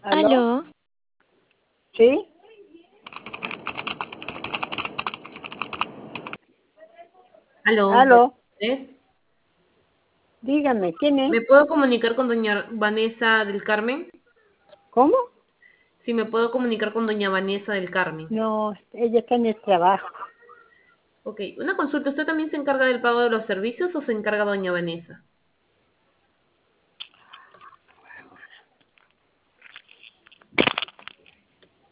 ¿Aló? Aló, ¿Sí? Aló, buenas ¿Aló? tardes. Dígame, ¿quién es? ¿Me puedo comunicar con doña Vanessa del Carmen? ¿Cómo? Sí, me puedo comunicar con doña Vanessa del Carmen. No, ella está en el trabajo. Ok, una consulta. ¿Usted también se encarga del pago de los servicios o se encarga doña Vanessa?